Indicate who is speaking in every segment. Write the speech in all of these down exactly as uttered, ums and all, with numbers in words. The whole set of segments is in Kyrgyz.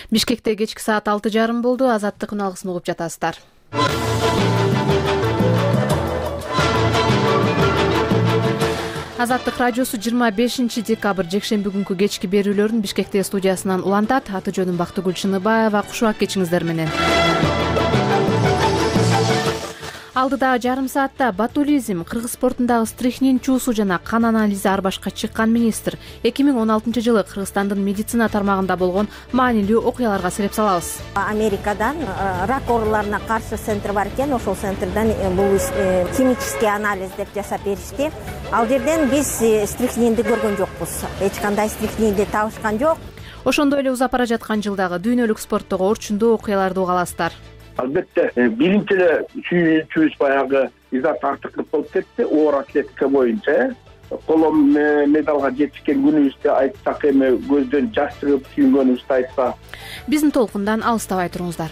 Speaker 1: Бишкекте кечки саат алты жарым болду. Азаттык үналгысын угуп жатасыздар. Азаттык радиосу жыйырма бешинчи декабрь жекшемби күнкү кечки берүүлөрүн Бишкекте студиясынан улантат. Аты жөнүм Бактыгүл Чыныбаева. Кушубак кечиңиздер менен. Алдыдагы жарым саатта ботулизм, кыргыз спортундагы стрихнин чуусу жана кан анализи арбашка чыккан министр. эки миң он алтынчы жылы Кыргызстандын медицина тармагында болгон маанилүү окуяларга сереп салабыз.
Speaker 2: Америкадан рак ооруларына каршы центр бар экен. Ошол центрден бул химический анализ деп жасап беришти. Ал жерден биз стрихнинди көргөн жокпуз. Эч кандай стрихнинди табышкан жок.
Speaker 1: Ошондой эле узап бара жаткан жылдагы дүйнөлүк спорттогу орчундуу окуяларды уга аласыздар.
Speaker 3: Албетте биринчи эле сүйүүчүбүз баягы Изат Артыков болуп кетти. Оор атлетика боюнча колом медалга жетишкен күнүбүздү айтсак, эми көздөн жаш чыгып сүйүнгөнүбүздү айтсак.
Speaker 1: Биздин толкундан алыстабай туруңуздар.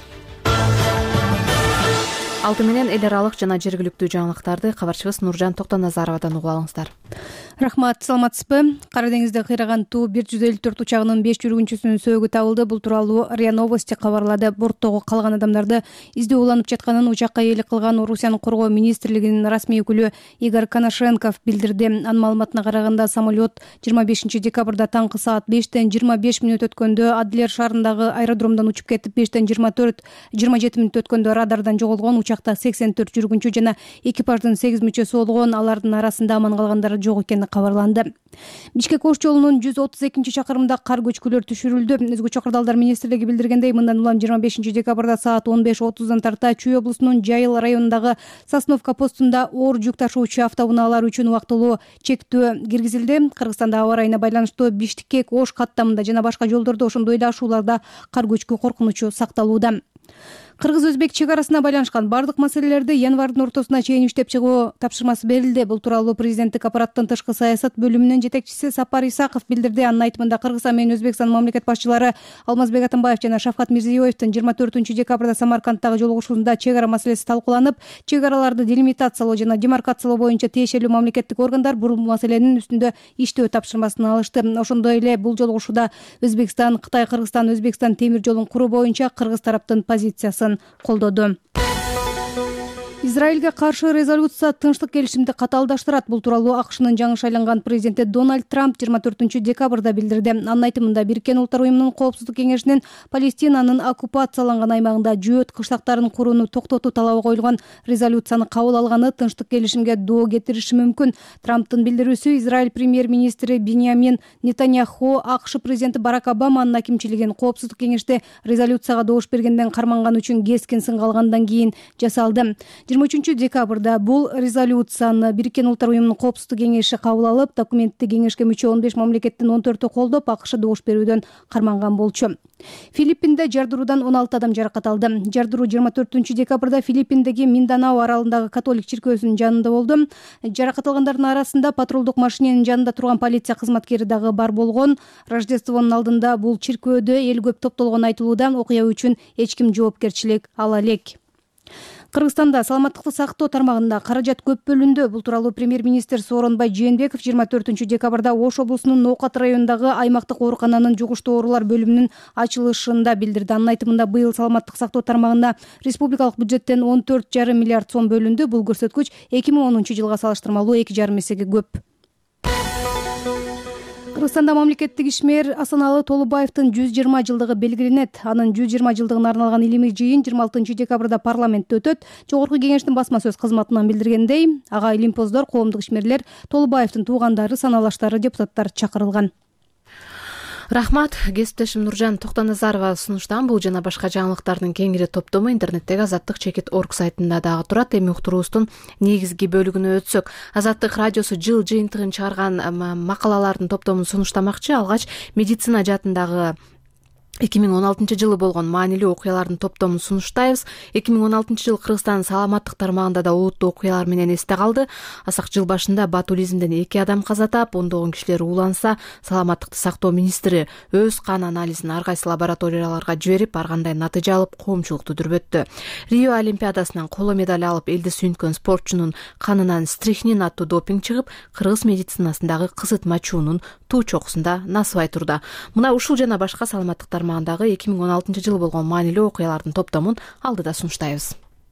Speaker 1: Алты менен эл аралык жана жергиликтүү жаңылыктарды кабарчыбыз Нуржан Токтоназаровадан угуп алыңыздар.
Speaker 4: Рахмат, саламатсызбы? Кара деңизде кыйраган Ту бир жүз элүү төрт учагынын беш жүргүнчүсүнүн сөөгү табылды. Бул тууралуу РИА Новости кабарлады. Борттогу калган адамдарды издөө уланып жатканын учакка ээлик кылган Орусиянын коргоо министрлигинин расмий өкүлү Игорь Коношенков билдирди. Анын маалыматына караганда самолет жыйырма бешинчи декабрда таңкы саат бештен жыйырма беш мүнөт өткөндө Адлер шаарындагы аэродромдон учуп кетип, бештен жыйырма төрт жыйырма жети мүнөт өткөндө радардан жоголгон. Учакта сексен төрт жүргүнчү жана экипаждын сегиз мүчөсү болгон. Алардын арасында аман калгандары жок экени кабарланды. Бишкек Ош жолунун жүз отуз экинчи чакырымында кар көчкүлөр түшүрүлдү. Өзгөчө Кырдаалдар министрлиги билдиргендей, мындан улам жыйырма бешинчи декабрда саат он беш отуздан тарта Чүй облусунун Жайыл районундагы Сосновка постунда оор жүк ташуучу автоунаалар үчүн убактылуу чектөө киргизилди. Кыргызстанда аба ырайына байланыштуу Бишкек Ош каттамында жана башка жолдордо, ошондой эле ашууларда кар көчкү коркунучу сакталууда. Кыргыз-өзбек чек арасына байланышкан бардык маселелерди январдын ортосуна чейин иштеп чыгуу тапшырмасы берилди. Бул тууралуу президенттик аппараттын тышкы саясат бөлүмүнүн жетекчиси Сапар Исаков билдирди. Анын айтымында Кыргызстан менен Өзбекстан мамлекет башчылары Алмазбек Атамбаев жана Шавкат Мирзиёевдин жыйырма төртүнчү декабрда Самаркандтагы жолугушуусунда чек ара маселеси талкууланып, чек араларды делимитациялоо жана демаркациялоо боюнча тиешелүү мамлекеттик органдар бул маселенин үстүндө иштөө тапшырмасын алышты. Ошондой эле бул жолугушууда Өзбекстан, Кытай, Кыргызстан, Өзбекстан темир жолун куруу боюнча кыргыз тараптын позициясы колдоду. Израилге каршы резолюция тынчтык келишимди катаалдаштырат. Бул тууралуу АКШнын жаңы шайланган президенти Дональд Трамп жыйырма төртүнчү декабрда билдирди. Анын айтымында Бириккен Улуттар уюмунун коопсуздук кеңешинин Палестинанын оккупацияланган аймагында жөөт кыштактарын курууну токтотуу талабы коюлган резолюцияны кабыл алганы тынчтык келишимге доо кетириши мүмкүн. Трамптын билдирүүсү Израиль премьер-министри Биньямин Нетаньяху АКШ президенти Барак Обаманын акимчилигин коопсуздук кеңеште резолюцияга добуш бергенден карманган үчүн кескин сынга алгандан кийин жасалды. жыйырма үчүнчү декабрда бул резолюцияны Бириккен Улуттар уюмунун коопсуздук кеңеши кабыл алып, документти кеңешке мүчө он беш мамлекеттин он төртү колдоп, АКШ добуш берүүдөн карманган болчу. Филиппинде жардыруудан он алты адам жаракат алды. Жардыруу жыйырма төртүнчү декабрда Филиппиндеги Минданао аралындагы католик чиркөөсүнүн жанында болду. Жаракат алгандардын арасында патрулдук машиненин жанында турган полиция кызматкери дагы бар болгон. Рождествонун алдында бул чиркөөдө эл көп топтолгон айтылууда. Окуя үчүн эч ким жоопкерчилик ала элек. Кыргызстанда саламаттыкты сактоо тармагында каражат көп бөлүндү. Бул тууралуу премьер-министр Сооронбай Жээнбеков жыйырма төртүнчү декабрда Ош облусунун Ноокат районундагы аймактык оорукананын жугуштуу оорулар бөлүмүнүн ачылышында билдирди. Анын айтымында быйыл саламаттык сактоо тармагына республикалык бюджеттен он төрт жарым миллиард сом бөлүндү. Бул көрсөткүч эки миң онунчу жылга салыштырмалуу эки жарым эсеге көп. Кыргызстанда мамлекеттик ишмер Асаналы Толубаевдин жүз жыйырма жылдыгы белгиленет. Анын жүз жыйырма жылдыгына арналган илимий жыйын жыйырма алтынчы декабрда парламентте өтөт. Жогорку кеңештин басма сөз кызматынан билдиргендей, ага илимпоздор, коомдук ишмерлер, Толубаевдин туугандары, саналаштары, депутаттар чакырылган.
Speaker 1: Рахмат, кесиптешим Нуржан Токтоназарова сунуштан бул жана башка жаңылыктардын кеңири топтому интернеттеги азаттык чекит точка орг сайтында дагы турат. Эми уктуруубуздун негизги бөлүгүнө өтсөк, Азаттык радиосу жыл жыйынтыгын чыгарган макалалардын топтомун сунуштамакчы. Алгач медицина жаатындагы эки миң он алтынчы жылы болгон маанилүү окуялардын топтомун сунуштайбыз. эки миң он алтынчы жыл Кыргызстандын саламаттык тармагында да олуттуу окуялар менен эсте калды. Асак жыл башында ботулизмден эки адам каза таап, ондогон кишилер ууланса, саламаттыкты сактоо министри өз кан анализин ар кайсы лабораторияларга жиберип, ар кандай натыйжа алып, коомчулукту дүрбөттү. Рио олимпиадасынан коло медаль алып, элди сүйүнткөн спортчунун канынан стрихнин аттуу допинг чыгып, кыргыз медицинасындагы кызытма чуунун туу чокусунда насыбай турду. Мына ушул жана башка саламаттык тармагындагы эки миң он алтынчы жылы болгон маанилүү окуялардын топтомун алдыда сунуштайбыз.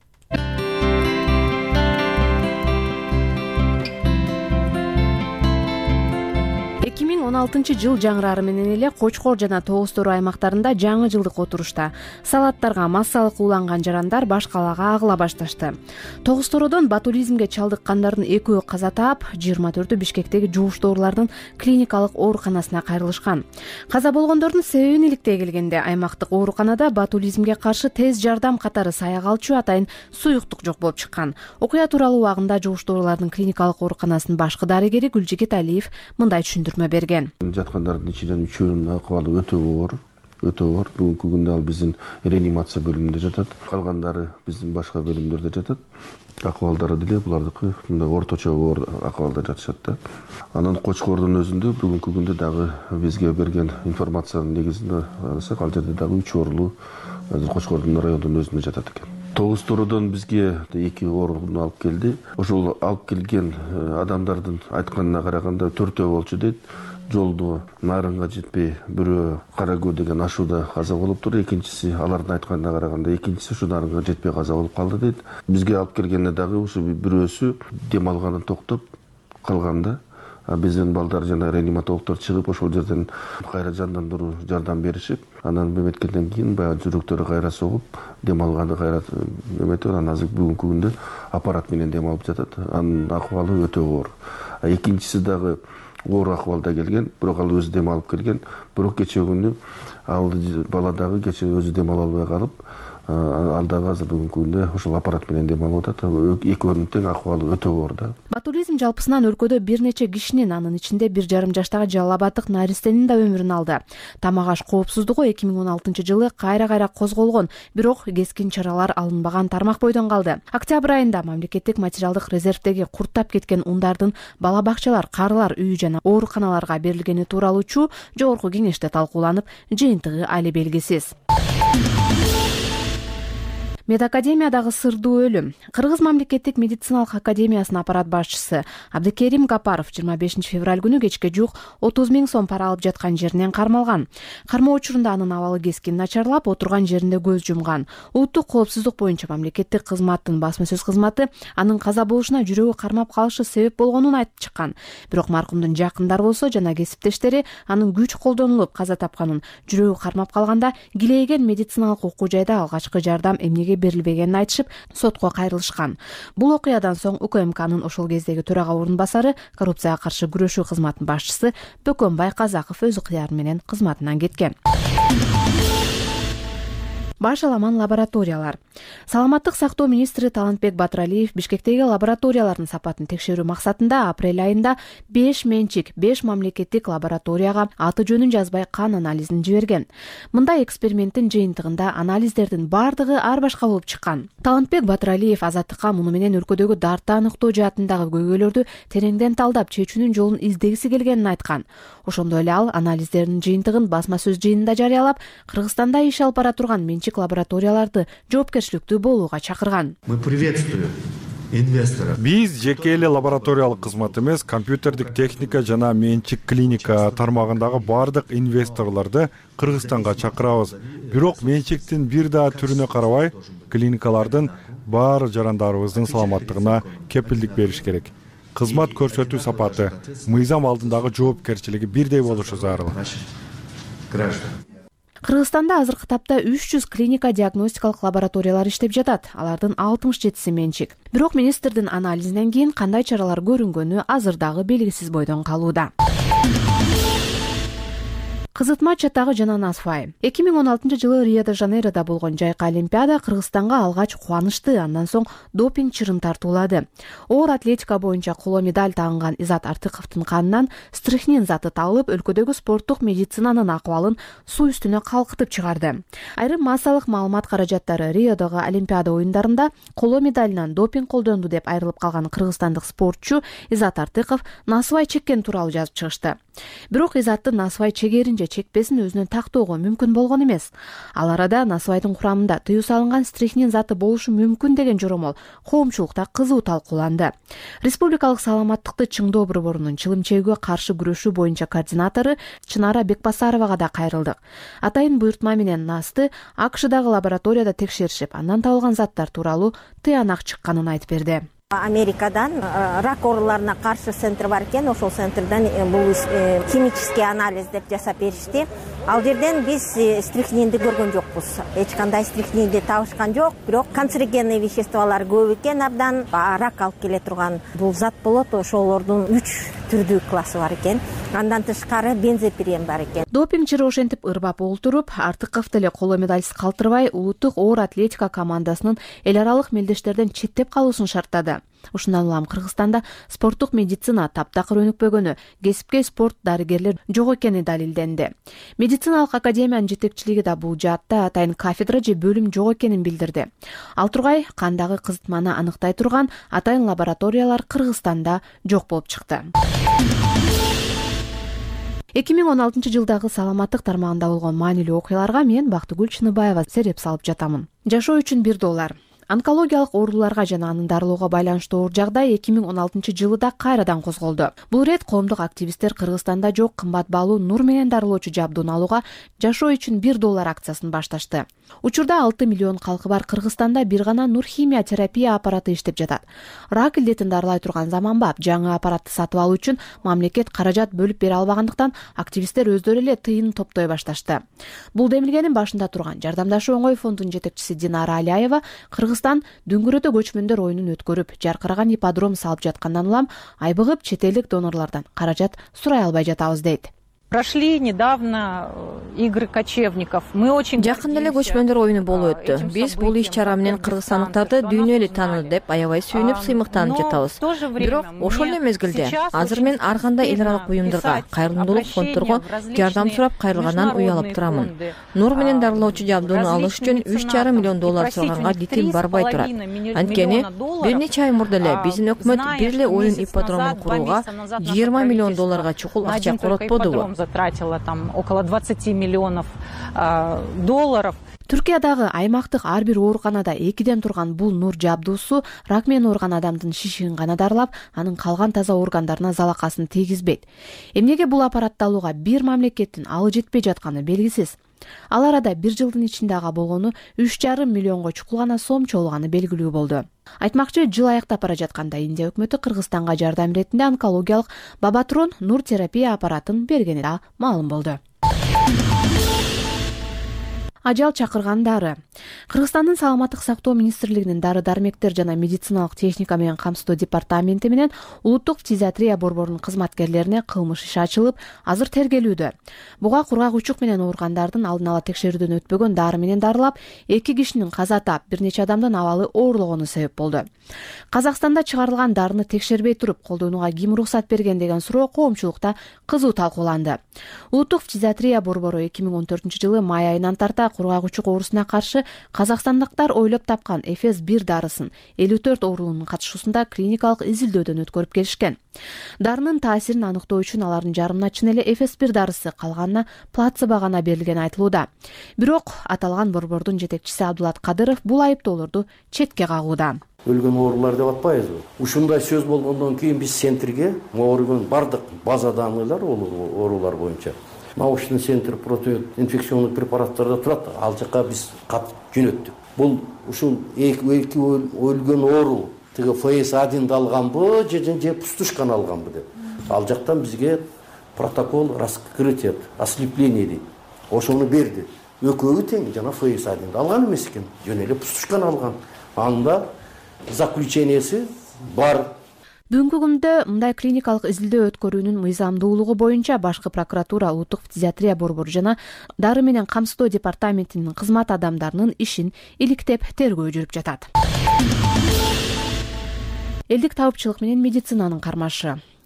Speaker 1: эки миң он алтынчы жыл жаңырары менен эле Кочкор жана Тогуз Тору аймактарында жаңы жылдык отурушта салаттарга массалык ууланган жарандар баш калаага агыла башташты. Тогуз Тородон ботулизмге чалдыккандардын экөө каза таап, жыйырма төртү Бишкектеги жууш доорулардын клиникалык ооруканасына кайрылышкан. Каза болгондордун себебин иликтей келгенде аймактык ооруканада ботулизмге каршы тез жардам катары саяк алчу атайын суюктук жок болуп чыккан. Окуя тууралуу убагында жууш доорулардын клиникалык ооруканасынын башкы дарыгери Гүлжигит Алиев мындай түшүндүрмө берген.
Speaker 5: Жаткандардын ичинен үчөөнүн акыбалы өтө оор, өтө оор. Бүгүнкү күндө ал биздин реанимация бөлүмүндө жатат. Калгандары биздин башка бөлүмдөрдө жатат. Акыбалдары деле булардыкы мындай орточо оор акыбалда жатышат да. Анан Кочкордун өзүндө бүгүнкү күндө дагы бизге берген информациянын негизинде алсак, ал жерде дагы үч оорлуу Кочкордун райондун өзүндө жатат экен. Тогуз Тородон бизге эки ооруну алып келди. Ошол алып келген адамдардын айтканына караганда төртөө болчу дейт. Жолдо нарынга жетпей, бирөө Карагөө деген ашууда каза болуптур. Экинчиси алардын айтканына караганда экинчиси ушу нарынга жетпей каза болуп калды дейт. Бизге алып келгенде дагы ушу бирөөсү дем алганын токтоп калганда, биздин балдар жана реаниматологдор чыгып ошол жерден кайра жандандыруу жардам беришип, анан эметкенден кийин баягы жүрөктөрү кайра согуп, дем алганы кайра эметип, анан азыр бүгүнкү күндө аппарат менен дем алып жатат. Анын акыбалы өтө оор. Экинчиси дагы оор акыбалда келген, бирок ал өзү дем алып келген. Бирок кечээ күнү ал бала дагы кечээ өзү дем ала албай калып, ал дагы азыр бүгүнкү күндө ошол аппарат менен дем алып атат. Экөөнүн тең акыбалы өтө оор да.
Speaker 1: Ботулизм жалпысынан өлкөдө бир нече кишинин, анын ичинде бир жарым жаштагы Жалал Абаддык наристенин да өмүрүн алды. Тамак аш коопсуздугу эки миң он алтынчы жылы кайра-кайра козголгон, бирок кескин чаралар алынбаган тармак бойдон калды. Октябрь айында мамлекеттик материалдык резервдеги курттап кеткен ундардын бала бакчалар, карылар үйү жана ооруканаларга берилгени тууралуу чуу жогорку кеңеште талкууланып, жыйынтыгы али белгисиз. Медакадемиядагы сырдуу өлүм. Кыргыз мамлекеттик медициналык академиясынын аппарат башчысы Абдыкерим Гапаров жыйырма бешинчи февраль күнү кечке жуук отуз миң сом пара алып жаткан жеринен кармалган. Кармоо учурунда анын абалы кескин начарлап, отурган жеринде көз жумган. Улуттук коопсуздук боюнча мамлекеттик кызматтын басма сөз кызматы анын каза болушуна жүрөгү кармап калышы себеп болгонун айтып чыккан. Бирок маркумдун жакындары болсо жана кесиптештери анын күч колдонулуп каза тапканын, жүрөгү кармап калганда килейген медициналык окуу жайда алгачкы жардам эмнеге берилбегенин айтышып, сотко кайрылышкан. Бул окуядан соң УКМКнын ошол кездеги төрага орун басары, коррупцияга каршы күрөшүү кызматынын башчысы Бөкөнбай Казаков өз ыктыяры менен кызматынан кеткен. Баш аламан лабораториялар. Саламаттык сактоо министри Талантбек Батыралиев Бишкектеги лабораториялардын сапатын текшерүү максатында апрель айында беш менчик, беш мамлекеттик лабораторияга аты жөнүн жазбай кан анализин жиберген. Мындай эксперименттин жыйынтыгында анализдердин бардыгы ар башка болуп чыккан. Талантбек Батыралиев Азаттыкка муну менен өлкөдөгү дарты аныктоо жаатындагы көйгөйлөрдү тереңден талдап чечүүнүн жолун издегиси келгенин айткан. Ошондой эле ал анализдердин жыйынтыгын басма сөз жыйынында жарыялап, Кыргызстанда иш алып бара турган менчик лабораторияларды жоопкерчиликтүү болууга чакырган.
Speaker 6: Мы приветствуем инвесторов.
Speaker 7: Биз жеке эле лабораториялык кызмат эмес, компьютердик техника жана менчик клиника тармагындагы бардык инвесторлорду Кыргызстанга чакырабыз. Бирок менчиктин бир да түрүнө карабай, клиникалардын баары жарандарыбыздын саламаттыгына кепилдик бериш керек. Кызмат көрсөтүү сапаты, мыйзам алдындагы жоопкерчилиги бирдей болушу зарыл.
Speaker 1: Кыргызстанда азыркы тапта үч жүз клиника диагностикалык лабораториялар иштеп жатат. Алардын алтымыш жетиси менчик. Бирок министрдин анализинен кийин кандай чаралар көрүнгөнү азыр дагы белгисиз бойдон калууда. Кызытма чатагы жана Насвай. эки миң он алтынчы жылы Рио-де-Жанейрода болгон жайкы олимпиада Кыргызстанга алгач кубанычты, андан соң допинг чырын тартуулады. Оор атлетика боюнча коло медаль тагынган Изат Артыковдун канынан стрихнин заты табылып, өлкөдөгү спорттук медицинанын акыбалын суу үстүнө калкытып чыгарды. Айрым массалык маалымат каражаттары Риодогу олимпиада оюндарында коло медалынан допинг колдонду деп айрылып калган кыргызстандык спортчу Изат Артыков насыбай чеккен тууралуу жазып чыгышты. Бирок Изаттын насыбай чегерин же чекпесин өзүнөн тактоого мүмкүн болгон эмес. Ал арада насыбайдын курамында тыюу салынган стрихнин заты болушу мүмкүн деген жоромол коомчулукта кызуу талкууланды. Республикалык саламаттыкты чыңдоо борборунун чылым чегүүгө каршы күрөшүү боюнча координатору Чынара Бекбасаровага да кайрылдык. Атайын буйртма менен насты АКШдагы лабораторияда текшеришип, андан табылган заттар тууралуу тыянак чыкканын айтып берди.
Speaker 2: Америкадан рак ооруларына каршы центр бар экен, ошол центрден бул химический анализ деп жасап беришти. Ал жерден биз стрихнинди көргөн жокпуз. Эч кандай стрихнинди табышкан жок, бирок канцерогенный веществолор көп экен, абдан рак алып келе турган бул зат болот. Ошолордун үч түрдүү классы бар экен. Андан тышкары бензопирен бар экен.
Speaker 1: Допингчилер ошентип ырбап олтуруп, артыков деле коло медальсыз калтырбай, улуттук оор атлетика командасынын эл аралык мелдештерден четтеп калуусун шарттады. Ушундан улам Кыргызстанда спорттук медицина таптакыр өнүкпөгөнү, кесипкөй спорт дарыгерлер жок экени далилденди. Медициналык академиянын жетекчилиги да бул жаатта атайын кафедра же бөлүм жок экенин билдирди. Ал тургай кандагы кызытманы аныктай турган атайын лабораториялар Кыргызстанда жок болуп чыкты. эки миң он алтынчы жылдагы саламаттык тармагында болгон маанилүү окуяларга мен Бактыгүл Чыныбаева сереп салып жатамын. Жашоо үчүн бир доллар. Онкологиялык ооруларга жана аны дарылоого байланыштуу оор жагдай эки миң он алтынчы жылы да кайрадан козголду. Бул ирет коомдук активисттер Кыргызстанда жок кымбат баалуу нур менен дарылоочу жабдууну алууга жашоо үчүн бир доллар акциясын башташты. Учурда алты миллион калкы бар Кыргызстанда бир гана нур химия терапия аппараты иштеп жатат. Рак илдетин дарылай турган заманбап жаңы аппаратты сатып алуу үчүн мамлекет каражат бөлүп бере албагандыктан активисттер өздөрү эле тыйын топтой башташты. Бул демилгенин башында турган Жардамдашуу оңой фондунун жетекчиси Динара Алиева Кыргызстан дүңгүрөтө көчмөндөр оюнун өткөрүп, жаркыраган ипподром салып жаткандан улам айбыгып чет элдик донорлордон каражат сурай албай жатабыз дейт.
Speaker 8: Прошли недавно игры кочевников. Мы очень
Speaker 9: жакында эле көчмөндөр оюну болуп өттү. Биз бул иш чара менен кыргызстандыктарды дүйнө эле тааныды деп аябай сүйүнүп, сыймыктанып жатабыз. Бирок ошол эле мезгилде азыр мен ар кандай эл аралык уюмдарга, кайрымдуулук фонддорго жардам сурап кайрылгандан уялып турамын. Нур менен дарылоочу жабдууну алыш үчүн үч жарым миллион доллар сураганга дитим барбай турат. Анткени бир нече ай мурда эле биздин өкмөт бир эле оюн ипподромун курууга жыйырма миллион долларга чукул акча коротподубу?
Speaker 8: Затратила там около двадцати миллионов э, долларов.
Speaker 1: Түркиядагы аймактык ар бир ооруканада экиден турган бул нур жабдуусу рак менен ооруган адамдын шишигин гана дарылап, анын калган таза органдарына залакасын тийгизбейт. Эмнеге бул аппаратты алууга бир мамлекеттин алы жетпей жатканы белгисиз. Ал арада бир жылдын ичинде ага болгону үч жарым миллионго чукул гана сом чогулганы белгилүү болду. Айтмакчы, жыл аяктап бара жатканда Индия өкмөтү Кыргызстанга жардам иретинде онкологиялык Бабатрон нур терапия аппаратын бергени да маалым болду. Ажал чакырган дары. Кыргызстандын саламаттык сактоо министрлигинин дары-дармектер жана медициналык техника менен камсыздоо департаменти менен улуттук фтизиатрия борборунун кызматкерлерине кылмыш иши ачылып, азыр тергелүүдө. Буга кургак учук менен ооругандардын алдын ала текшерүүдөн өтпөгөн дары менен дарылап, эки кишинин каза таап, бир нече адамдын абалы оорлогону себеп болду. Казакстанда чыгарылган дарыны текшербей туруп, колдонууга ким уруксат берген деген суроо коомчулукта кызуу талкууланды. Улуттук фтизиатрия борбору эки миң он төртүнчү жылы май айынан тарта кургак учук оорусуна каршы казакстандыктар ойлоп тапкан Эфес бир дарысын элүү төрт оорулуунун катышуусунда клиникалык изилдөөдөн өткөрүп келишкен. Дарынын таасирин аныктоо үчүн алардын жарымына чын эле Эфес бир дарысы, калганына плацебо гана берилгени айтылууда. Бирок аталган борбордун жетекчиси Абдулат Кадыров бул айыптоолорду четке кагууда.
Speaker 10: Өлгөн оорулар деп атпайбызбы? Ушундай сөз болгондон кийин биз центрге ооруган бардык база данныйлар оорулар боюнча научный центр противоинфекционный препараттарда турат. Ал жака биз кат жөнөттүк. Бул ушул эки өлгөн оору тиги эф эс одинди алганбы же же пустушканы алганбы деп. Ал жактан бизге протокол раскрытия, ослепление дейт. Ошону берди. Экөөбү тең жана эф эс одинди алган эмес экен. Жөн эле пустушканы алган. Анда заключениясы бар.
Speaker 1: Бүгүнкү күндө мындай клиникалык изилдөө өткөрүүнүн мыйзамдуулугу боюнча башкы прокуратура, улуттук фтизиатрия борбору жана дары менен камсыздоо департаментинин кызмат адамдарынын ишин иликтеп тергөө жүрүп жатат. Элдик табыпчылык менен медицинанын кармашы.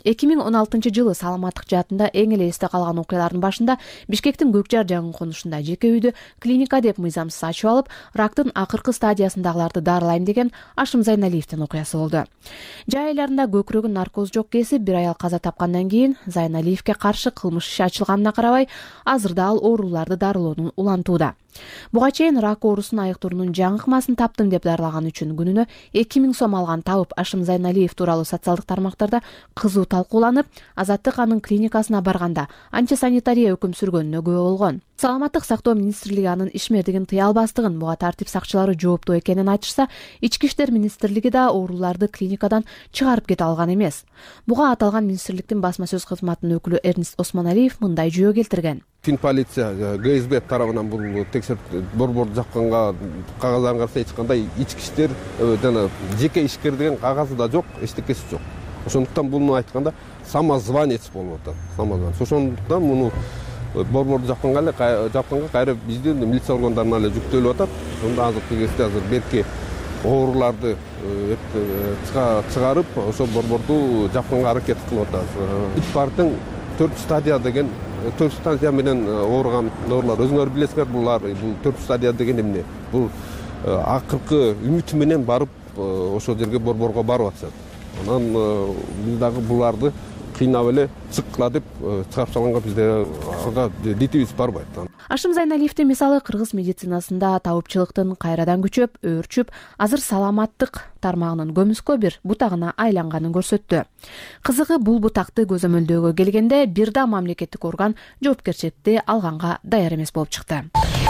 Speaker 1: эки миң он алтынчы жылы саламаттык жаатында эң эле эсте калган окуялардын башында Бишкектин Көкжар жаңы конушунда жеке үйдү клиника деп мыйзамсыз ачып алып, рактын акыркы стадиясындагыларды дарылайм деген Ашым Зайналиевдин окуясы болду. Жай айларында көкүрөгүн наркоз жок кесип, бир аял каза тапкандан кийин Зайналиевге каршы кылмыш иши ачылганына карабай, азырда ал ооруларды дарылоонун улантууда. Буга чейин рак оорусун айыктоонун жаңы ыкмасын таптым деп дарылаган үчүн күнүнө эки миң сом алган табып Ашым Зайналиев тууралуу социалдык тармактарда кызуу талкууланып, Азаттык анын клиникасына барганда антисанитария өкүм сүргөнүнө күбө болгон. Саламаттык сактоо министрлиги анын ишмердигин тыя албастыгын, буга тартип сакчылары жооптуу экенин айтышса, Ички иштер министрлиги да ооруларды клиникадан чыгарып кете алган эмес. Буга аталган министрликтин басма сөз кызматынын өкүлү Эрнест Осмоналиев мындай жүйө келтирген.
Speaker 11: Финполиция, ГСБ тарабынан бул текшерип борборду жапканга кагаздан каршы эч кандай ички иштер жана жеке ишкер деген кагазы да жок, эчтекеси жок. Ошондуктан буну айтканда самозванец болуп атат. Самозванец. Ошондуктан муну борборду жапканга эле жапканга кайра биздин милиция органдарына эле жүктөлүп атат. Ошондо азыр тегести азыр берки ооруларды чыгарып, ошол борборду жапканга аракет кылып атабыз. Итбардын төрт стадия деген төрт стадия менен ооруган оорулар, өзүңөр билесиңер, булар бул төрт стадия деген эмне? Бул акыркы үмүт менен барып ошол жерге борборго барып атышат. Анан биз дагы буларды кыйнап эле чыккыла деп чыгарып салганга бизде ага дитибиз барбайт.
Speaker 1: Ашым Зайналиевдин мисалы кыргыз медицинасында табыпчылыктын кайрадан күчөп, өөрчүп, азыр саламаттык тармагынын көмүскө бир бутагына айланганын көрсөттү. Кызыгы, бул бутакты көзөмөлдөөгө келгенде бир да мамлекеттик орган жоопкерчиликти алганга даяр эмес болуп чыкты.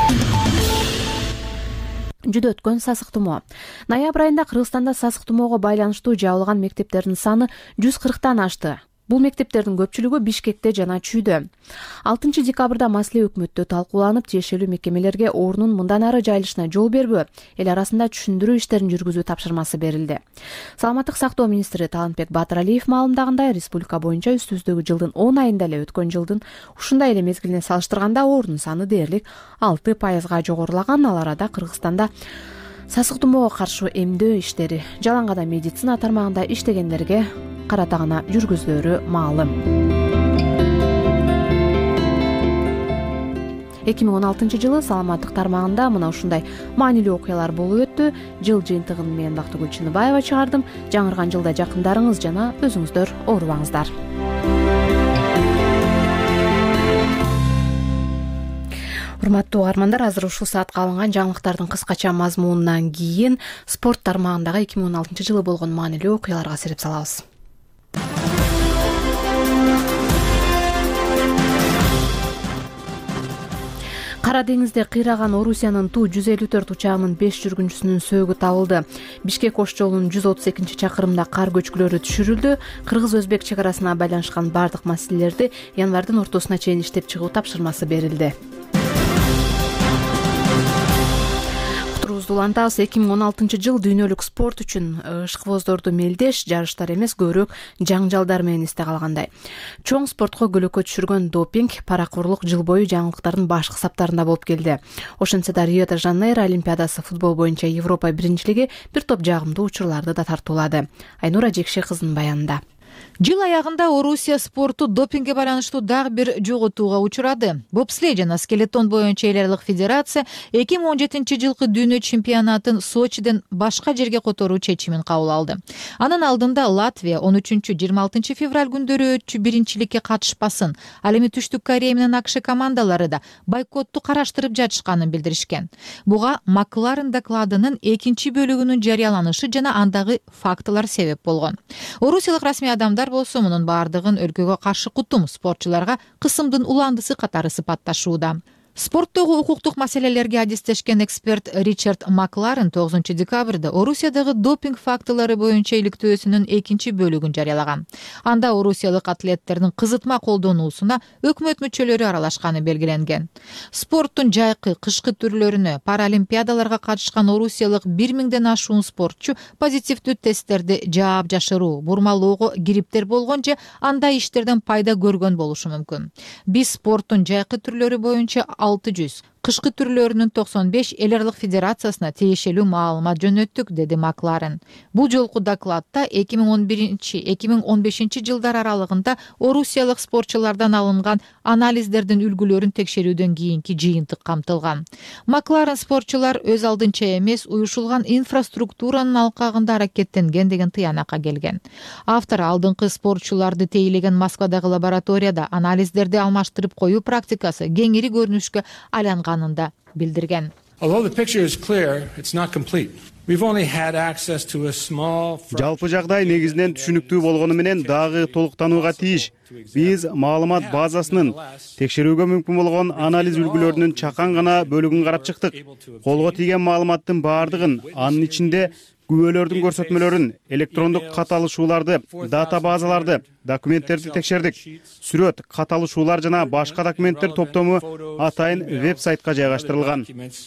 Speaker 1: Жүдө өткөн сасык тумоо. Ноябрь айында Кыргызстанда сасык тумоого байланыштуу жабылган мектептердин саны жүз кырктан ашты. Бул мектептердин көпчүлүгү Бишкекте жана Чүйдө. алтынчы декабрда маселе өкмөттө талкууланып, тиешелүү мекемелерге оорунун мындан ары жайылышына жол бербөө, эл арасында түшүндүрүү иштерин жүргүзүү тапшырмасы берилди. Саламаттык сактоо министри Талантбек Батыралиев маалымдагандай, республика боюнча үстүбүздөгү жылдын он айында эле өткөн жылдын ушундай эле мезгилине салыштырганда оорунун саны дээрлик алты пайызга жогорулаган. Ал арада Кыргызстанда сасык тумоого каршы эмдөө иштери жалаң гана медицина тармагында иштегендерге карата гана жүргүзүлөрү маалым. эки миң он алтынчы жылы саламаттык тармагында мына ушундай маанилүү окуялар болуп өттү. Жыл жыйынтыгын мен Бактыгүл Чыныбаева чыгардым. Жаңырган жылда жакындарыңыз жана өзүңүздөр оорубаңыздар. Урматтуу угармандар, азыр ушул саатка алынган жаңылыктардын кыскача мазмунунан кийин спорт тармагындагы эки миң он алтынчы жылы болгон маанилүү окуяларга сереп салабыз. Кара деңизде кыйраган Орусиянын Ту жүз элүү төрт учагынын беш жүргүнчүсүнүн сөөгү табылды. Бишкек Ош жолунун жүз отуз экинчи чакырымда кар көчкүлөрү түшүрүлдү. Кыргыз-өзбек чек арасына байланышкан бардык маселелерди январдын ортосуна чейин иштеп чыгуу тапшырмасы берилди. Улантабыз. эки миң он алтынчы жыл дүйнөлүк спорт үчүн ышкыбоздорду мелдеш, жарыштар эмес, көбүрөөк жаңжалдар менен эсте калгандай. Чоң спортко көлөкө түшүргөн допинг, паракорлук жыл бою жаңылыктардын башкы саптарында болуп келди. Ошентсе да Рио-де-Жанейро Олимпиадасы футбол боюнча Европа биринчилиги бир топ жагымдуу учурларды да тартуулады. Айнура Жекше кызынын баянында.
Speaker 12: Жыл аягында Орусия спорту допингге байланыштуу дагы бир жоготууга учурады. Бобслей жана скелетон боюнча эл аралык федерация эки миң он жетинчи жылкы дүйнө чемпионатын Сочиден башка жерге которуу чечимин кабыл алды. Анын алдында Латвия он үчүнчү жыйырма алтынчы февраль күндөрү өтчү биринчиликке катышпасын. Ал эми Түштүк Корея менен АКШ командалары да бойкотту караштырып жатышканын билдиришкен. Буга Макларен докладынын экинчи бөлүгүнүн жарыяланышы жана андагы фактылар себеп болгон. Орусиялык расмий адамдар болсо мунун баардыгын өлкөгө каршы кутум спортчуларга кысымдын уландысы катары сыпатташууда. Спорттогу укуктук маселелерге адистешкен эксперт Ричард Макларен тогузунчу декабрда Орусиядагы допинг фактылары боюнча иликтөөсүнүн экинчи бөлүгүн жарыялаган. Анда орусиялык атлеттердин кызытма колдонуусуна өкмөт мүчөлөрү аралашканы белгиленген. Спорттун жайкы, кышкы түрлөрүнө, паралимпиадаларга катышкан орусиялык бир миңден ашуун спортчу позитивдүү тесттерди жаап жашыруу, бурмалоого гриптер болгон же андай иштерден пайда көргөн болушу мүмкүн. Биз спорттун жайкы түрлөрү боюнча алты жүз, кышкы түрлөрүнүн токсон беш эл аралык федерациясына тиешелүү маалымат жөнөттүк, деди Макларен. Бул жолку докладта эки миң он биринчи эки миң он бешинчи жылдар аралыгында орусиялык спортчулардан алынган анализдердин үлгүлөрүн текшерүүдөн кийинки жыйынтык камтылган. Макларен спортчулар өз алдынча эмес, уюшулган инфраструктуранын алкагында аракеттенген деген тыянакка келген. Автор алдыңкы спортчуларды тейлеген Москвадагы лабораторияда анализдерди алмаштырып коюу практикасы кеңири көрүнүшкө айланганын билдирген.
Speaker 13: Жалпы жагдай негизинен түшүнүктүү болгону менен дагы толуктанууга тийиш. Биз маалымат базасынын текшерүүгө мүмкүн болгон анализ үлгүлөрүнүн чакан гана бөлүгүн карап чыктык. Колго тийген маалыматтын баардыгын, анын ичинде күбөлөрдүн көрсөтмөлөрүн, электрондук каталышууларды, дата базаларды, документтерди текшердик. Сүрөт, каталышуулар жана башка документтер топтому атайын веб-сайтка жайгаштырылган.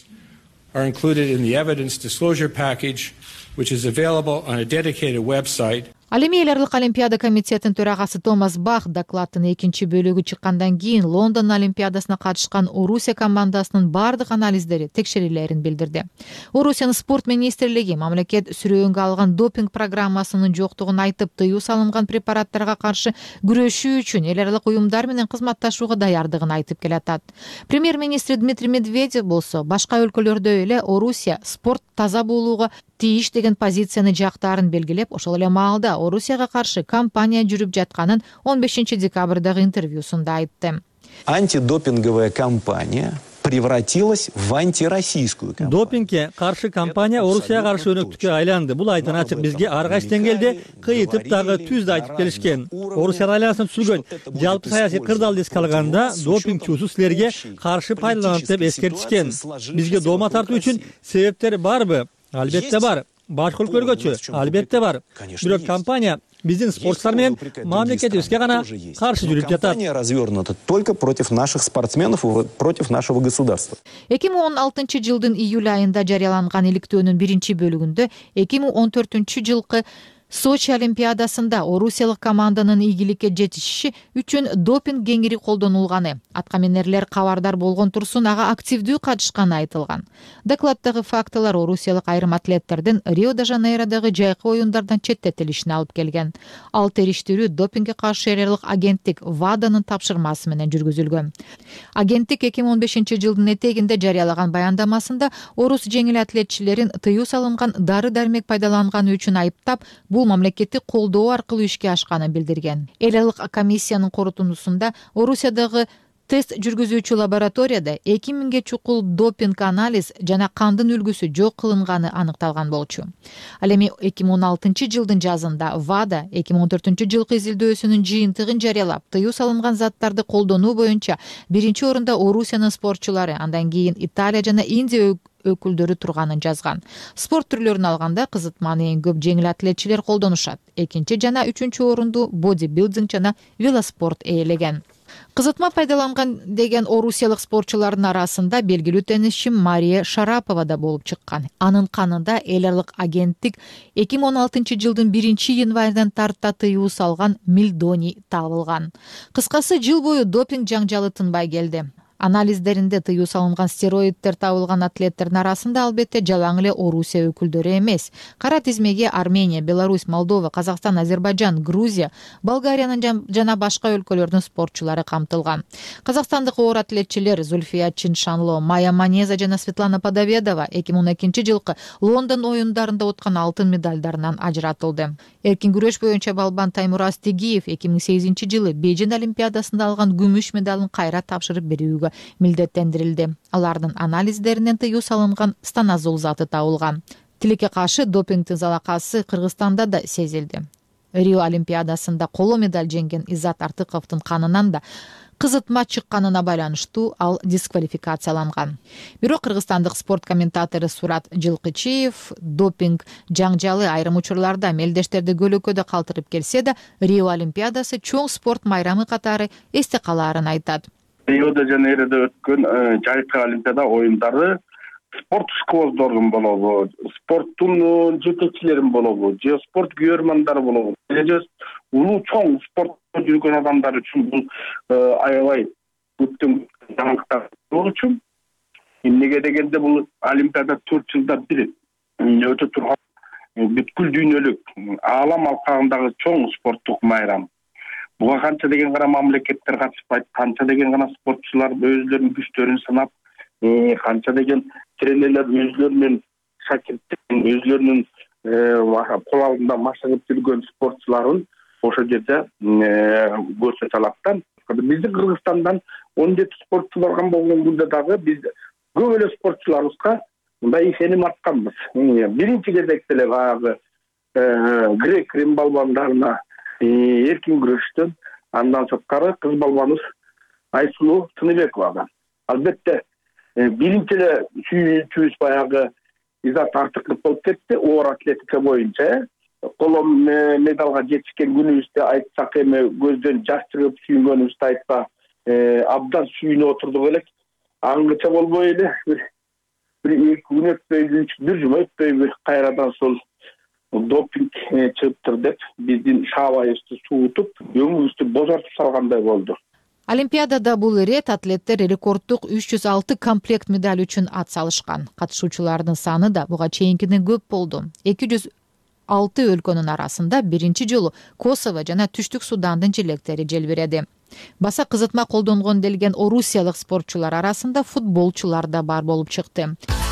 Speaker 14: Are included in the evidence disclosure package, which is available on a dedicated website.
Speaker 12: Ал эми эл аралык Олимпиада комитетинин төрагасы Томас Бах докладдын экинчи бөлүгү чыккандан кийин Лондон Олимпиадасына катышкан Орусия командасынын бардык анализдери текшерилерин билдирди. Орусиянын спорт министрлиги мамлекет сүрөөнгө алган допинг программасынын жоктугун айтып, тыюу салынган препараттарга каршы күрөшүү үчүн эл аралык уюмдар менен кызматташууга даярдыгын айтып келатат. Премьер-министр Дмитрий Медведев болсо башка өлкөлөрдө эле Орусия спорт таза болууга тийиш деген позицияны жактаарын белгилеп, ошол эле маалда Орусияга каршы кампания жүрүп жатканын он бешинчи декабрдагы интервьюсунда айтты.
Speaker 15: Антидопинговая кампания превратилась в антироссийскую кампанию.
Speaker 16: Допингге каршы кампания Орусияга каршы өнөктүккө айланды. Бул айдан ачык бизге ар кайсы деңгээлде кыйытып дагы түз да айтып келишкен. Орусия айланысын түзүлгөн жалпы саясий кырдаалды эске алганда допингчусу силерге каршы пайдаланат деп эскертишкен. Бизге дома тартуу үчүн себептер барбы? Албетте бар. Башка өлкөлөргөчү албетте бар. Бирок компания биздин спортчулар менен мамлекетибизге гана каршы жүрүп жатат.
Speaker 15: Компания развернута только против наших спортсменов и против нашего государства.
Speaker 12: эки миң он алтынчы жылдын июль айында жарыяланган иликтөөнүн биринчи бөлүгүндө эки миң он төртүнчү жылкы Сочи Олимпиадасында орусиялык команданын ийгиликке жетишиши үчүн допинг кеңири колдонулганы, аткаминерлер кабардар болгон турсун ага активдүү катышканы айтылган. Докладдагы фактылар орусиялык айрым атлеттердин Рио-де-Жанейродогу жайкы оюндардан четтетилишине алып келген. Ал териштирүү допингге каршы эл аралык агенттик ВАДАнын тапшырмасы менен жүргүзүлгөн. Агенттик эки миң он бешинчи жылдын этегинде жарыялаган баяндамасында орус жеңил атлетчилерин тыюу салынган дары-дармек пайдаланганы үчүн айыптап, бул мамлекетти колдоо аркылуу ишке ашканын билдирген. Эл аралык комиссиянын корутундусунда Орусиядагы тест жүргүзүүчү лабораторияда эки миңге чукул допинг анализ жана кандын үлгүсү жок кылынганы аныкталган болчу. Ал эми эки миң он алтынчы жылдын жазында ВАДА эки миң он төртүнчү жылкы изилдөөсүнүн жыйынтыгын жарыялап, тыюу салынган заттарды колдонуу боюнча биринчи орунда Орусиянын спортчулары, андан кийин Италия жана Индия өкүлдөрү турганын жазган. Спорт түрлөрүн алганда кызытманы эң көп жеңил атлетчилер колдонушат. Экинчи жана үчүнчү орунду бодибилдинг жана велоспорт ээлеген. Кызытма пайдаланган деген орусиялык спортчулардын арасында белгилүү теннисчи Мария Шарапова да болуп чыккан. Анын канында эл аралык агенттик эки миң он алтынчы жылдын биринчи январдан тарта тыюу салган мелдоний табылган. Кыскасы, жыл бою допинг жаңжалы тынбай келди. Анализдеринде тыюу салынган стероиддер табылган атлеттердин арасында албетте жалаң эле Орусия өкүлдөрү эмес. Кара тизмеге Армения, Беларусь, Молдова, Казакстан, Азербайджан, Грузия, Болгариянын жана башка өлкөлөрдүн спортчулары камтылган. Казакстандык оор атлетчилер Зульфия Чиншанло, Майя Манеза жана Светлана Подоведова эки миң он экинчи жылкы Лондон оюндарында уткан алтын медалдарынан ажыратылды. Эркин күрөш боюнча балбан Таймураз Тигиев эки миң сегизинчи жылы Бейжин Олимпиадасында алган күмүш медалын кайра тапшырып берүүгө милдеттендирилди. Алардын анализдеринен тыюу салынган станозол заты табылган. Тилекке каршы допингдин залакасы Кыргызстанда да сезилди. Рио Олимпиадасында коло медаль жеңген Иззат Артыковдун канынан да кызытма чыкканына байланыштуу ал дисквалификацияланган. Бирок кыргызстандык спорт комментатору Сурат Жылкычиев допинг жаңжалы айрым учурларда мелдештерди көлөкөдө калтырып келсе да, Рио Олимпиадасы чоң спорт майрамы катары эсте калаарын айтат.
Speaker 3: Рио-де-Жанейрода өткөн жайкы Олимпиада оюндары спорт школдордун болобу, спорттун жетекчилерин болобу, же спорт күйөрмандары болобу, же улуу чоң спортто жүргөн адамдар үчүн бул аябай көптөн жаңылыктар болчу. Эмнеге дегенде бул Олимпиада төрт жылда бир өтө турган бүткүл дүйнөлүк аалам алкагындагы чоң спорттук майрам. Буга канча деген гана мамлекеттер катышпайт, канча деген гана спортчулар өзлөрүнүн күчтөрүн сынап, канча деген тренерлер өзлөрүнүн шакирттерин, өзлөрүнүн кол алдында машыгып жүргөн спортчуларын ошол жерде көрсөтө алат да. Биздин Кыргызстандан он жети спортчу барган болгондо дагы биз көп эле спортчуларыбызга мындай ишеним артканбыз. Биринчи кезекте эле баягы грек-рим балбандарына эркин күрөштөн, андан сырткары кыз балбаныбыз Айсулуу Тыныбековага. Албетте биринчи эле сүйүүчүбүз баягы Изат Артыков болуп кетти. Оор атлетика боюнча коло медалга жетишкен күнүбүздө айтсак, эми көздөн жаш чыгып сүйүнгөнүбүздү айтпа, абдан сүйүнүп отурдук элек. Аңгыча болбой эле бир эки күн өтпөй, бир жума өтпөй бир кайрадан сол допинг чыгыптыр деп биздин шаабайыбызды суутуп, өңүбүздү бозортуп салгандай болду.
Speaker 12: Олимпиадада бул ирет атлеттер рекорддук үч жүз алты комплект медаль үчүн ат салышкан. Катышуучулардын саны да буга чейинкиден көп болду. эки жүз алты өлкөнүн арасында биринчи жолу Косово жана Түштүк Судандын желектери желбиреди. Баса кызытма колдонгон делген орусиялык спортчулар арасында футболчулар да бар болуп чыкты.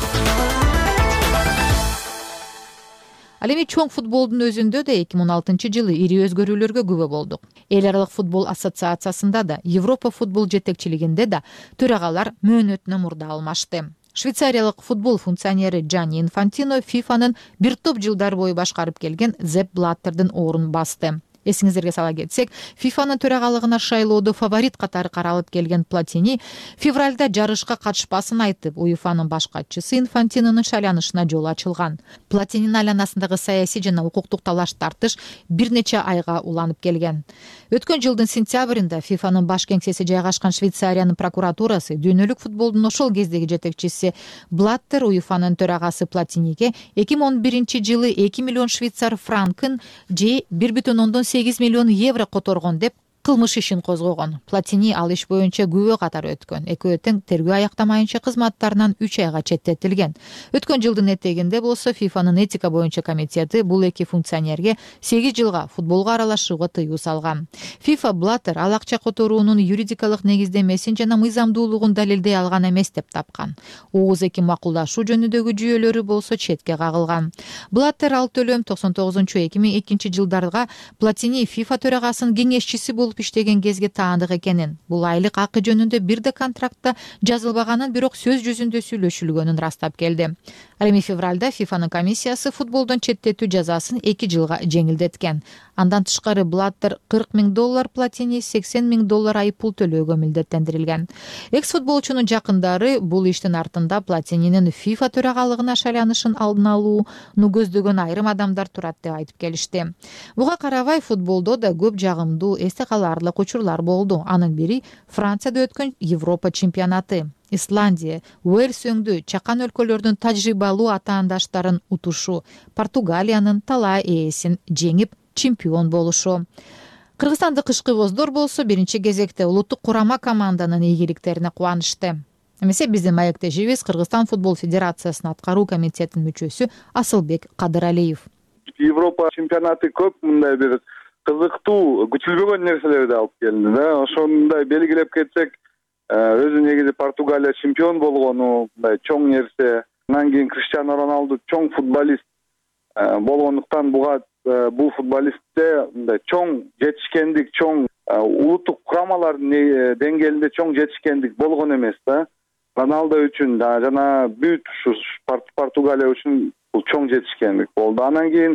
Speaker 12: Ал эми чоң футболдун өзүндө да эки миң он алтынчы жылы ири өзгөрүүлөргө күбө болдук. Эл аралык футбол ассоциациясында да, Европа футбол жетекчилигинде да төрагалар мөөнөтүнө мурда алмашты. Швейцариялык футбол функционери Джанни Инфантино фифанын бир топ жылдар бою башкарып келген Зепп Блаттердин ордун басты. Эсиңиздерге сала кетсек, фифанын төрагалыгына шайлоодо фаворит катары каралып келген Платини февралда жарышка катышпасын айтып, УЕФАнын баш катчысы Инфантинонун шайланышына жол ачылган. Платининин айланасындагы саясий жана укуктук талаш тартыш бир нече айга уланып келген. Өткөн жылдын сентябрында фифанын баш кеңсеси жайгашкан Швейцариянын прокуратурасы дүйнөлүк футболдун ошол кездеги жетекчиси Блаттер УЕФАнын төрагасы Платиниге эки миң он биринчи жылы эки миллион швейцар франкын же бир бүтүн ондон сегиз миллион евро которгон деп кылмыш ишин козгогон. Платини ал иш боюнча күбө катары өткөн. Экөө тең тергөө аяктамайынча кызматтарынан үч айга четтетилген. Өткөн жылдын этегинде болсо фифанын этика боюнча комитети бул эки функционерге сегиз жылга футболго аралашууга тыюу салган. FIFA Блаттер ал акча которуунун юридикалык негиздемесин жана мыйзамдуулугун далилдей алган эмес деп тапкан. Ооз эки макулдашуу жөнүндөгү жүйөлөрү болсо четке кагылган. Блаттер ал төлөм токсон тогузунчу эки миң экинчи жылдарга Платини FIFA төрагасынын кеңешчиси болуп иштеген кезге таандык экенин, бул айлык акы жөнүндө бир да контрактта жазылбаганын, бирок сөз жүзүндө сүйлөшүлгөнүн растап келди. Ал эми февралда фифанын комиссиясы футболдон четтетүү жазасын эки жылга жеңилдеткен. Андан тышкары Блаттер кырк миң доллар, Платини сексен миң доллар айыппул төлөөгө милдеттендирилген. Экс футболчунун жакындары бул иштин артында Платининин FIFA төрагалыгына шайланышын алдын алууну көздөгөн айрым адамдар турат деп айтып келишти. Буга карабай футболдо да көп жагымдуу эсте калаарлык учурлар болду. Анын бири Францияда өткөн Европа чемпионаты. Исландия, Уэльс өңдүү чакан өлкөлөрдүн тажрыйбалуу атаандаштарын утушу, Португалиянын талаа ээсин жеңип чемпион болушу. Кыргызстандык ышкыбоздор болсо биринчи кезекте улуттук курама команданын ийгиликтерине кубанышты. Эмесе биздин маектешибиз Кыргызстан футбол федерациясынын аткаруу комитетинин мүчөсү Асылбек Кадыралиев.
Speaker 17: Европа чемпионаты көп мындай бир кызыктуу, күтүлбөгөн нерселерди алып келди да. Ошондой белгилеп кетсек, өзү негизи Португалия чемпион болгону мындай чоң нерсе. Андан кийин Криштиану Роналду чоң футболист болгондуктан буга бул футболистте мындай чоң жетишкендик, чоң улуттук курамалардын деңгээлинде чоң жетишкендик болгон эмес да. Роналду үчүн жана бүт ушу Португалия үчүн бул чоң жетишкендик болду. Андан кийин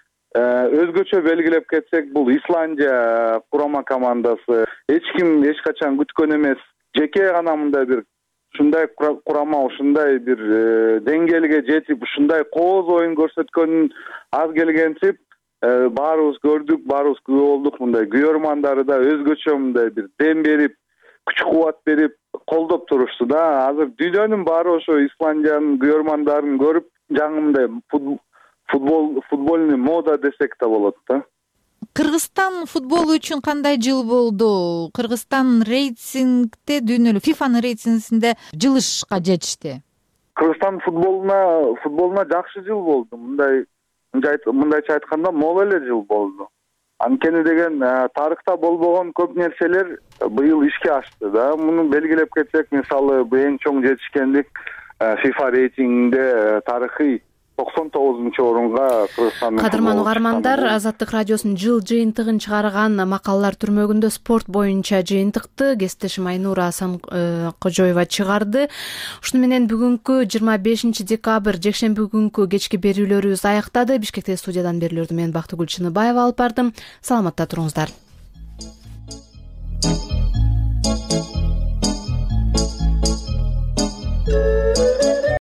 Speaker 17: өзгөчө белгилеп кетсек, бул Исландия курама командасы эч ким эч качан күткөн эмес. Жеке гана мындай бир ушундай курама, ушундай бир деңгээлге жетип, ушундай кооз оюн көрсөткөнүн аз келгенсип баарыбыз көрдүк, баарыбыз күбө болдук. Мындай күйөрмандары да өзгөчө мындай бир дем берип, күч кубат берип, колдоп турушту да. Азыр дүйнөнүн баары ошо Исландиянын күйөрмандарын көрүп, жаңы мындай футбол футбольный мода десек да болот да.
Speaker 12: кыргызстан футболу үчүн кандай жыл болду? Кыргызстан рейтингде дүйнөлүк фифанын рейтингинде жылышка жетишти.
Speaker 17: Кыргызстан футболуна футболуна жакшы жыл болду. Мындай мындайча айтканда мол эле жыл болду. Анткени деген тарыхта болбогон көп нерселер быйыл ишке ашты да. Муну белгилеп кетсек, мисалы бул эң чоң жетишкендик FIFA рейтингинде тарыхый токсон тогузунчу орунга Кыргызстан.
Speaker 1: Кадырман угармандар, Азаттык радиосунун жыл жыйынтыгын чыгарган макалалар түрмөгүндө спорт боюнча жыйынтыкты кесиптешим Айнура Асан Кожоева чыгарды. Ушуну менен бүгүнкү жыйырма бешинчи декабрь жекшемби күнкү кечки берүүлөрүбүз аяктады. Бишкектеги студиядан берүүлөрдү мен Бактыгүл Чыныбаева алып бардым. Саламатта туруңуздар.